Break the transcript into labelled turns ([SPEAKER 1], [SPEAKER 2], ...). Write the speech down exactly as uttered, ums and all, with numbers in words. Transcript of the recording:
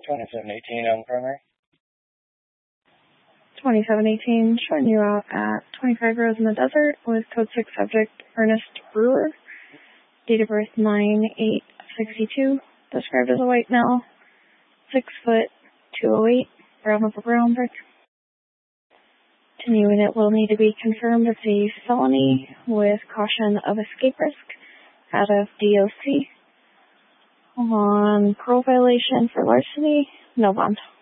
[SPEAKER 1] twenty-seven eighteen on primary.
[SPEAKER 2] twenty-seven eighteen, showing you out at twenty-five Rows in the Desert with code six subject Ernest Brewer. Date of birth nine eight sixty-two. Described as a white male. six foot two oh eight. Brown with a brown brick. Continuing, it will need to be confirmed as a felony with caution of escape risk out of D O C. On parole violation for larceny, no bond.